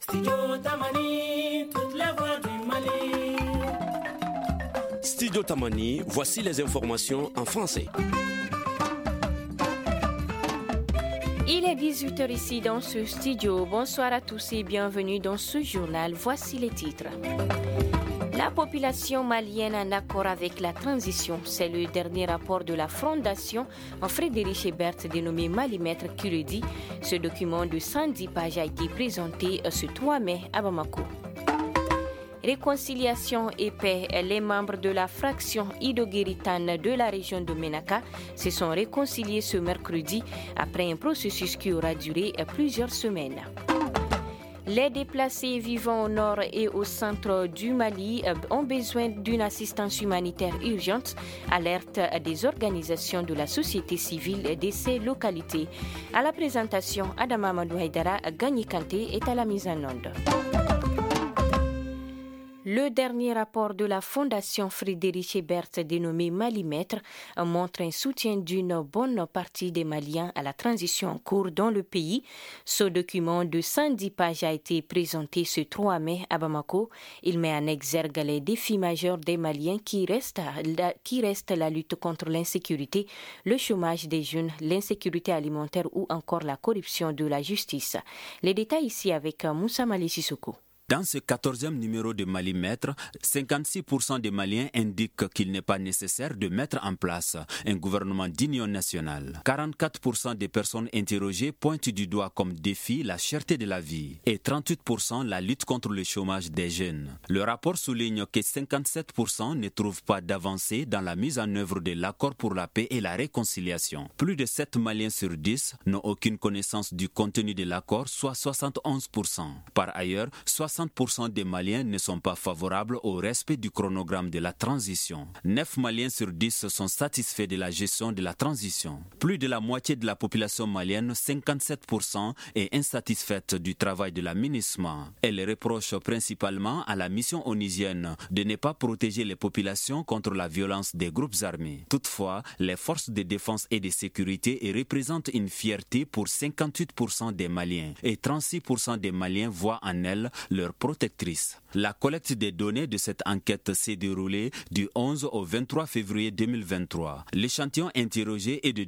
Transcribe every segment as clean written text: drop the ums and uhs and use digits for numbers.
Studio Tamani, voici les informations en français. Il est 18h ici dans ce studio. Bonsoir à tous et bienvenue dans ce journal. Voici les titres. La population malienne en accord avec la transition, c'est le dernier rapport de la Fondation Frédéric Ebert dénommé Malimètre qui le dit. Ce document de 110 pages a été présenté ce 3 mai à Bamako. Réconciliation et paix, les membres de la fraction Ido-Guéritane de la région de Ménaka se sont réconciliés ce mercredi après un processus qui aura duré plusieurs semaines. Les déplacés vivant au nord et au centre du Mali ont besoin d'une assistance humanitaire urgente, alerte des organisations de la société civile de ces localités. À la présentation, Adama Amadou Haïdara, Gagné Kanté est à la mise en onde. Le dernier rapport de la Fondation Frédéric Ebert dénommé Malimètre montre un soutien d'une bonne partie des Maliens à la transition en cours dans le pays. Ce document de 110 pages a été présenté ce 3 mai à Bamako. Il met en exergue les défis majeurs des Maliens qui restent la lutte contre l'insécurité, le chômage des jeunes, l'insécurité alimentaire ou encore la corruption de la justice. Les détails ici avec Moussa Mali Sissoko. Dans ce 14e numéro de Malimètre, 56% des Maliens indiquent qu'il n'est pas nécessaire de mettre en place un gouvernement d'union nationale. 44% des personnes interrogées pointent du doigt comme défi la cherté de la vie et 38% la lutte contre le chômage des jeunes. Le rapport souligne que 57% ne trouvent pas d'avancée dans la mise en œuvre de l'accord pour la paix et la réconciliation. Plus de 7 Maliens sur 10 n'ont aucune connaissance du contenu de l'accord, soit 71%. Par ailleurs, 60% des Maliens ne sont pas favorables au respect du chronogramme de la transition. 9 Maliens sur 10 sont satisfaits de la gestion de la transition. Plus de la moitié de la population malienne, 57%, est insatisfaite du travail de la MINUSMA. Elle reproche principalement à la mission onusienne de ne pas protéger les populations contre la violence des groupes armés. Toutefois, les forces de défense et de sécurité représentent une fierté pour 58% des Maliens et 36% des Maliens voient en elles leur protectrice. La collecte des données de cette enquête s'est déroulée du 11 au 23 février 2023. L'échantillon interrogé est de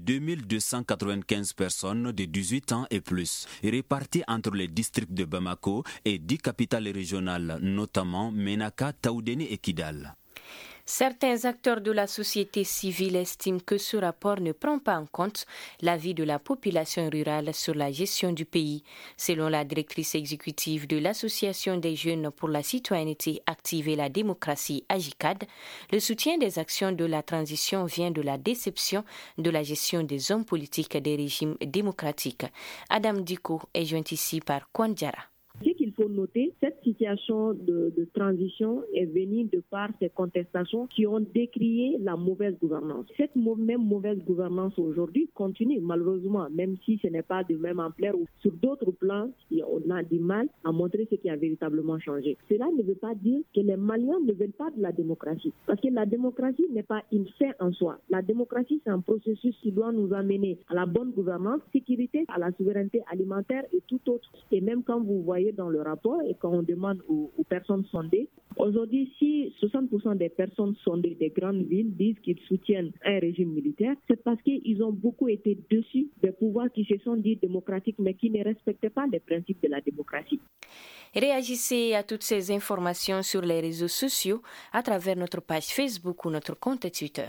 2295 personnes de 18 ans et plus, réparties entre les districts de Bamako et 10 capitales régionales, notamment Ménaka, Taoudéni et Kidal. Certains acteurs de la société civile estiment que ce rapport ne prend pas en compte l'avis de la population rurale sur la gestion du pays. Selon la directrice exécutive de l'Association des jeunes pour la citoyenneté active et la démocratie, AJICAD, le soutien des actions de la transition vient de la déception de la gestion des hommes politiques des régimes démocratiques. Adam Diko est joint ici par Kwandiara. Ce qu'il faut noter, cette situation de transition est venue de par ces contestations qui ont décrié la mauvaise gouvernance. Cette même mauvaise gouvernance aujourd'hui continue malheureusement, même si ce n'est pas de même ampleur ou sur d'autres plans, on a du mal à montrer ce qui a véritablement changé. Cela ne veut pas dire que les Maliens ne veulent pas de la démocratie, parce que la démocratie n'est pas une fin en soi. La démocratie, c'est un processus qui doit nous amener à la bonne gouvernance, sécurité, à la souveraineté alimentaire et tout autre. Et même quand vous voyez dans le rapport et quand on demande aux personnes sondées, aujourd'hui, si 60% des personnes sondées des grandes villes disent qu'ils soutiennent un régime militaire, c'est parce qu'ils ont beaucoup été déçus des pouvoirs qui se sont dits démocratiques mais qui ne respectaient pas les principes de la démocratie. Réagissez à toutes ces informations sur les réseaux sociaux à travers notre page Facebook ou notre compte Twitter.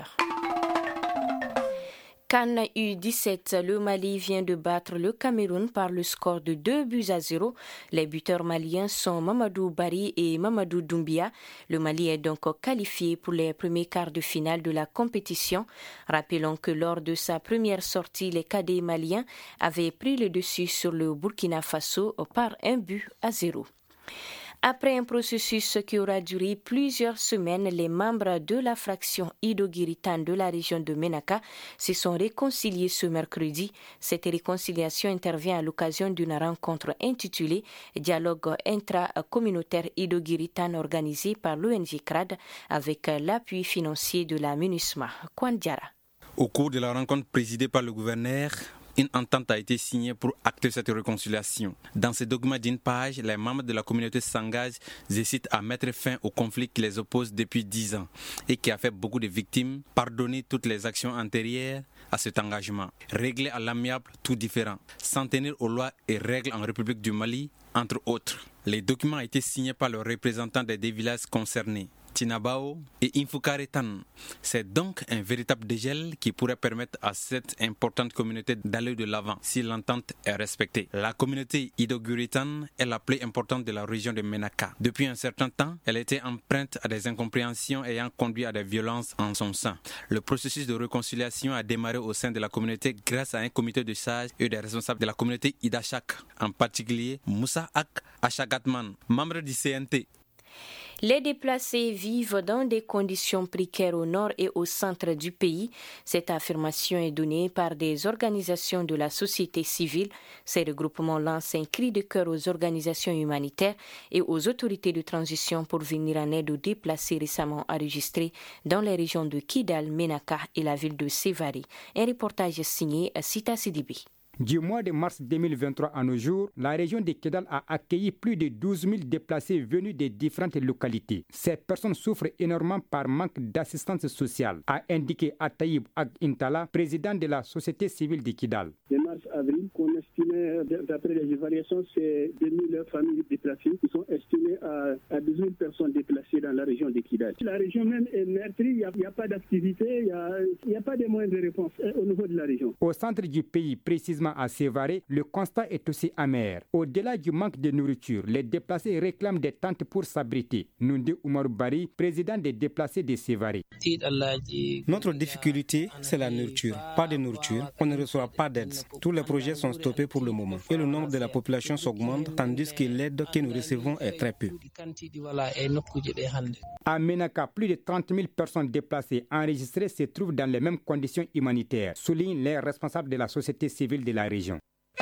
CAN U17, le Mali vient de battre le Cameroun par le score de 2-0. Les buteurs maliens sont Mamadou Bari et Mamadou Doumbia. Le Mali est donc qualifié pour les premiers quarts de finale de la compétition. Rappelons que lors de sa première sortie, les cadets maliens avaient pris le dessus sur le Burkina Faso par 1-0. Après un processus qui aura duré plusieurs semaines, les membres de la fraction Ido-Guéritane de la région de Ménaka se sont réconciliés ce mercredi. Cette réconciliation intervient à l'occasion d'une rencontre intitulée Dialogue intra-communautaire Ido-Guéritane organisée par l'ONG CRAD avec l'appui financier de la MINUSMA. Kwandiara. Au cours de la rencontre présidée par le gouverneur, Une entente a été signée pour acter cette réconciliation. Dans ce document d'une page, les membres de la communauté s'engagent, je cite, à mettre fin au conflit qui les oppose depuis 10 ans et qui a fait beaucoup de victimes, pardonner toutes les actions antérieures à cet engagement, régler à l'amiable tout différent, s'en tenir aux lois et règles en République du Mali, entre autres. Les documents ont été signés par les représentants des deux villages concernés, Tinabao et Infukaretan. C'est donc un véritable dégel qui pourrait permettre à cette importante communauté d'aller de l'avant si l'entente est respectée. La communauté Idoguritan est la plus importante de la région de Menaka. Depuis un certain temps, elle était empreinte à des incompréhensions ayant conduit à des violences en son sein. Le processus de réconciliation a démarré au sein de la communauté grâce à un comité de sages et des responsables de la communauté Idachak, en particulier Moussa Ak Achagatman, membre du CNT. Les déplacés vivent dans des conditions précaires au nord et au centre du pays. Cette affirmation est donnée par des organisations de la société civile. Ces regroupements lancent un cri de cœur aux organisations humanitaires et aux autorités de transition pour venir en aide aux déplacés récemment enregistrés dans les régions de Kidal, Menaka et la ville de Sévaré. Un reportage signé Sita Sidibi. Du mois de mars 2023 à nos jours, la région de Kidal a accueilli plus de 12 000 déplacés venus de différentes localités. Ces personnes souffrent énormément par manque d'assistance sociale, a indiqué Ataïb Ag Intala, président de la société civile de Kidal. De mars-avril, qu'on estimait, d'après les évaluations, c'est 2000 familles déplacées qui sont estimées à 12 000 personnes déplacées dans la région de Kidal. La région même est meurtrie, il n'y a pas d'activité, il n'y a pas de moyens de réponse au niveau de la région. Au centre du pays, précisément à Sévaré, le constat est aussi amer. Au-delà du manque de nourriture, les déplacés réclament des tentes pour s'abriter. Nundi Oumarou Bari, président des déplacés de Sévaré. Notre difficulté, c'est la nourriture. Pas de nourriture, on ne reçoit pas d'aide. Tous les projets sont stoppés pour le moment. Et le nombre de la population s'augmente, tandis que l'aide que nous recevons est très peu. À Menaka, plus de 30 000 personnes déplacées enregistrées se trouvent dans les mêmes conditions humanitaires, soulignent les responsables de la société civile de la région.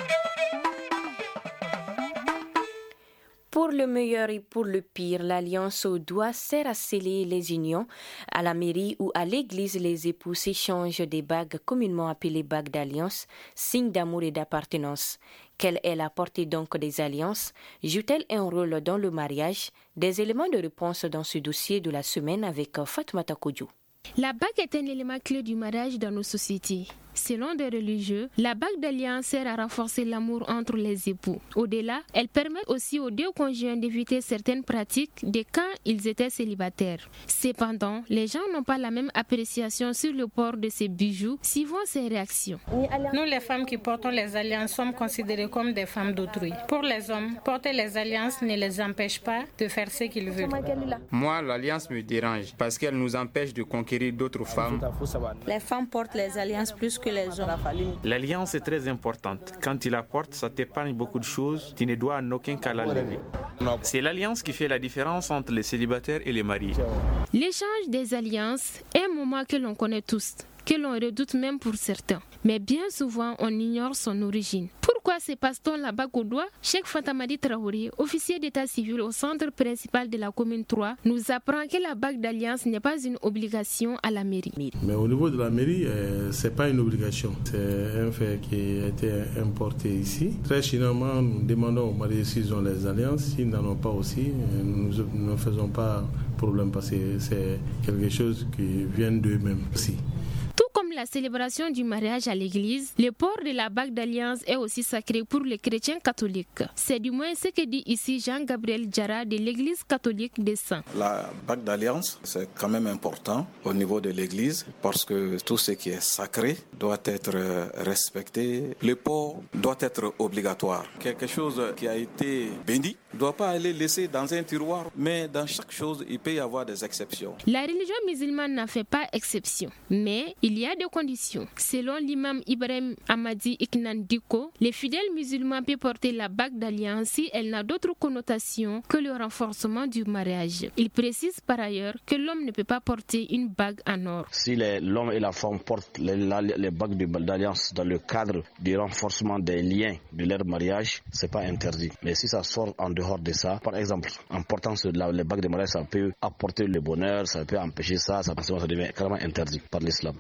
Pour le meilleur et pour le pire, l'Alliance aux doigts sert à sceller les unions. À la mairie ou à l'église, les époux s'échangent des bagues communément appelées bagues d'alliance, signe d'amour et d'appartenance. Quelle est la portée donc des alliances? Joue-t-elle un rôle dans le mariage? Des éléments de réponse dans ce dossier de la semaine avec Fatoumata Kodjo. La bague est un élément clé du mariage dans nos sociétés. Selon des religieux, la bague d'alliance sert à renforcer l'amour entre les époux. Au-delà, elle permet aussi aux deux conjoints d'éviter certaines pratiques de quand ils étaient célibataires. Cependant, les gens n'ont pas la même appréciation sur le port de ces bijoux suivant ces réactions. Nous, les femmes qui portons les alliances, sommes considérées comme des femmes d'autrui. Pour les hommes, porter les alliances ne les empêche pas de faire ce qu'ils veulent. Moi, l'alliance me dérange parce qu'elle nous empêche de conquérir d'autres femmes. Les femmes portent les alliances plus que les hommes. L'alliance est très importante. Quand tu la portes, ça t'épargne beaucoup de choses. Tu ne dois en aucun cas la lever. C'est l'alliance qui fait la différence entre les célibataires et les mariés. L'échange des alliances est un moment que l'on connaît tous, que l'on redoute même pour certains. Mais bien souvent, on ignore son origine. Pourquoi se passe-t-on la bague au doigt? Cheikh Fatamadi Traoré, officier d'état civil au centre principal de la commune 3, nous apprend que la bague d'alliance n'est pas une obligation à la mairie. Mais au niveau de la mairie, c'est pas une obligation. C'est un fait qui a été importé ici. Très généralement, nous demandons aux mariés s'ils ont les alliances. S'ils n'en ont pas aussi, nous ne faisons pas problème parce que c'est quelque chose qui vient d'eux-mêmes aussi. Comme la célébration du mariage à l'église, le port de la bague d'alliance est aussi sacré pour les chrétiens catholiques. C'est du moins ce que dit ici Jean-Gabriel Djara de l'église catholique de Saint. La bague d'alliance, c'est quand même important au niveau de l'église parce que tout ce qui est sacré doit être respecté. Le port doit être obligatoire. Quelque chose qui a été béni ne doit pas aller laissé dans un tiroir, mais dans chaque chose, il peut y avoir des exceptions. La religion musulmane n'en fait pas exception, mais il y a des conditions. Selon l'imam Ibrahim Amadi Iknan Diko, les fidèles musulmans peuvent porter la bague d'alliance si elle n'a d'autre connotation que le renforcement du mariage. Il précise par ailleurs que l'homme ne peut pas porter une bague en or. Si l'homme et la femme portent les bagues d'alliance dans le cadre du renforcement des liens de leur mariage, c'est pas interdit. Mais si ça sort en dehors de ça, par exemple, en portant les bagues de mariage, ça peut apporter le bonheur, ça peut empêcher ça devient carrément interdit par l'islam. Pour l'or,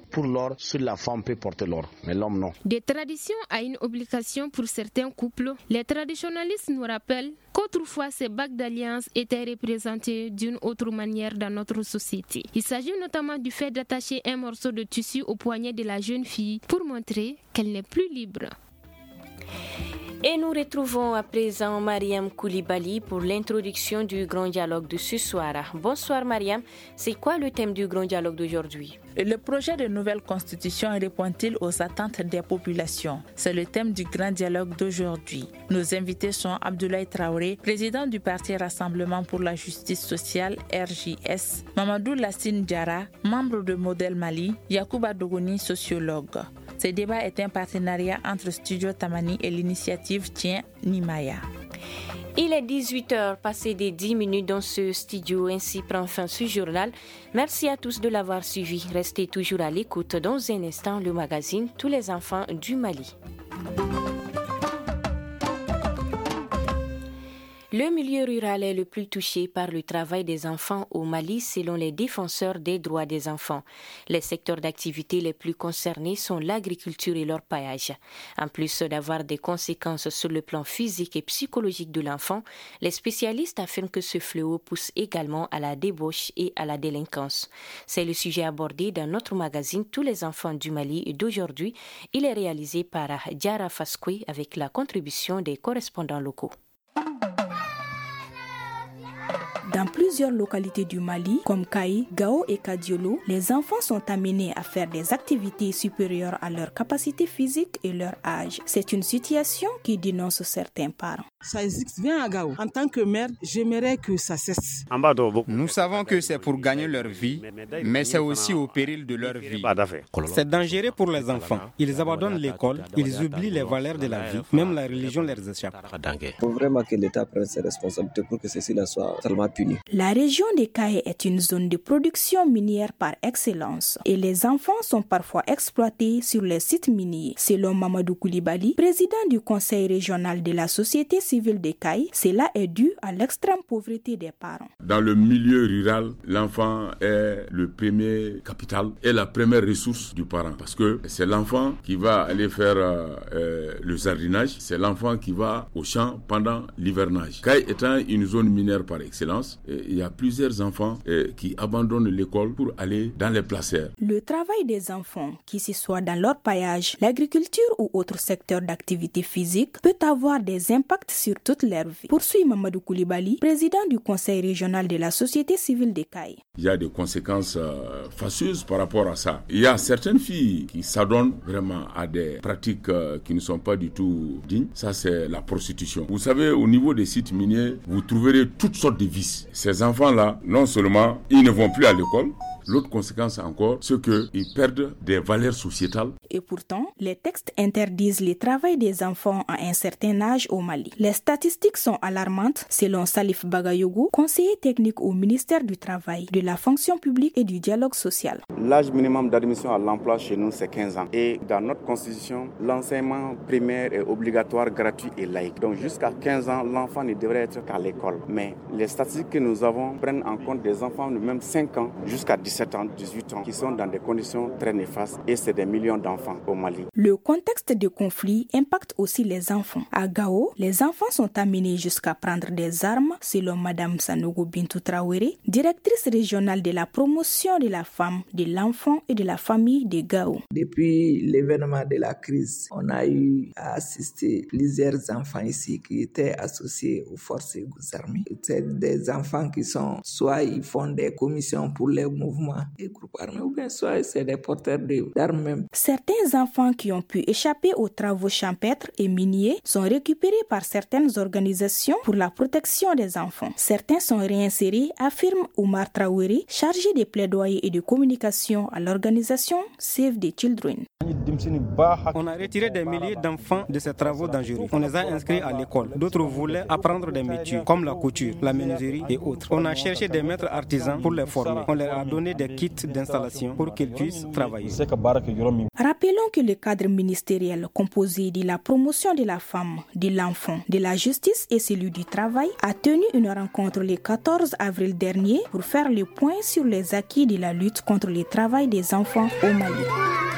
d'abord, si la femme peut porter l'or, mais l'homme non. Des traditions à une obligation pour certains couples, les traditionalistes nous rappellent qu'autrefois ces bagues d'alliance étaient représentées d'une autre manière dans notre société. Il s'agit notamment du fait d'attacher un morceau de tissu au poignet de la jeune fille pour montrer qu'elle n'est plus libre. Et nous retrouvons à présent Mariam Koulibaly pour l'introduction du grand dialogue de ce soir. Bonsoir Mariam, c'est quoi le thème du grand dialogue d'aujourd'hui? Le projet de nouvelle constitution répond-il aux attentes des populations? C'est le thème du grand dialogue d'aujourd'hui. Nos invités sont Abdoulaye Traoré, président du parti Rassemblement pour la justice sociale RJS, Mamadou Lassine Diarra, membre de Modèle Mali, Yacouba Dogoni, sociologue. Ce débat est un partenariat entre Studio Tamani et l'initiative Tiens Nimaya. Il est 18h, passé des 10 minutes dans ce studio. Ainsi prend fin ce journal. Merci à tous de l'avoir suivi. Restez toujours à l'écoute. Dans un instant, le magazine Tous les enfants du Mali. Le milieu rural est le plus touché par le travail des enfants au Mali selon les défenseurs des droits des enfants. Les secteurs d'activité les plus concernés sont l'agriculture et l'orpaillage. En plus d'avoir des conséquences sur le plan physique et psychologique de l'enfant, les spécialistes affirment que ce fléau pousse également à la débauche et à la délinquance. C'est le sujet abordé dans notre magazine Tous les enfants du Mali d'aujourd'hui. Il est réalisé par Diarra Faskoui avec la contribution des correspondants locaux. Dans plusieurs localités du Mali, comme Kaï, Gao et Kadiolo, les enfants sont amenés à faire des activités supérieures à leur capacité physique et leur âge. C'est une situation qui dénonce certains parents. Ça existe bien à Gao. En tant que mère, j'aimerais que ça cesse. Nous savons que c'est pour gagner leur vie, mais c'est aussi au péril de leur vie. C'est dangereux pour les enfants. Ils abandonnent l'école, ils oublient les valeurs de la vie, même la religion leur échappe. Il faut vraiment que l'État prenne ses responsabilités pour que ceci soit seulement puni. La région de Kaye est une zone de production minière par excellence et les enfants sont parfois exploités sur les sites miniers. Selon Mamadou Koulibaly, président du conseil régional de la société civile de Kaye, cela est dû à l'extrême pauvreté des parents. Dans le milieu rural, l'enfant est le premier capital et la première ressource du parent parce que c'est l'enfant qui va aller faire le jardinage, c'est l'enfant qui va au champ pendant l'hivernage. Kaye étant une zone minière par excellence, il y a plusieurs enfants qui abandonnent l'école pour aller dans les placères. Le travail des enfants, qu'il soit dans l'orpaillage, l'agriculture ou autre secteur d'activité physique, peut avoir des impacts sur toute leur vie. Poursuit Mamadou Koulibaly, président du conseil régional de la société civile de Kaye. Il y a des conséquences fâcheuses par rapport à ça. Il y a certaines filles qui s'adonnent vraiment à des pratiques qui ne sont pas du tout dignes. Ça, c'est la prostitution. Vous savez, au niveau des sites miniers, vous trouverez toutes sortes de vices. Ces enfants-là, non seulement ils ne vont plus à l'école, l'autre conséquence encore, c'est qu'ils perdent des valeurs sociétales. Et pourtant, les textes interdisent le travail des enfants à un certain âge au Mali. Les statistiques sont alarmantes, selon Salif Bagayogo, conseiller technique au ministère du Travail, de la fonction publique et du dialogue social. L'âge minimum d'admission à l'emploi chez nous, c'est 15 ans. Et dans notre constitution, l'enseignement primaire est obligatoire, gratuit et laïque. Donc jusqu'à 15 ans, l'enfant ne devrait être qu'à l'école. Mais les statistiques que nous avons prennent en compte des enfants de même 5 ans jusqu'à 17 ans, 18 ans, qui sont dans des conditions très néfastes et c'est des millions d'enfants au Mali. Le contexte de conflit impacte aussi les enfants. À Gao, les enfants sont amenés jusqu'à prendre des armes, selon Madame Sanogo Bintou Traoré, directrice régionale de la promotion de la femme, de l'enfant et de la famille de Gao. Depuis l'événement de la crise, on a eu à assister plusieurs enfants ici qui étaient associés aux forces armées. C'est des enfants qui sont, soit ils font des commissions pour les mouvements et groupes armés, ou bien soit c'est des porteurs d'armes même. Certains enfants qui ont pu échapper aux travaux champêtres et miniers sont récupérés par certaines organisations pour la protection des enfants. Certains sont réinsérés, affirme Oumar Traoré, chargé des plaidoyers et de communication à l'organisation Save the Children. On a retiré des milliers d'enfants de ces travaux dangereux. On les a inscrits à l'école. D'autres voulaient apprendre des métiers comme la couture, la menuiserie et autres. On a cherché des maîtres artisans pour les former. On leur a donné des kits d'installation pour qu'ils puissent travailler. Rappelons que le cadre ministériel composé de la promotion de la femme, de l'enfant, de la justice et celui du travail a tenu une rencontre le 14 avril dernier pour faire le point sur les acquis de la lutte contre le travail des enfants au Mali.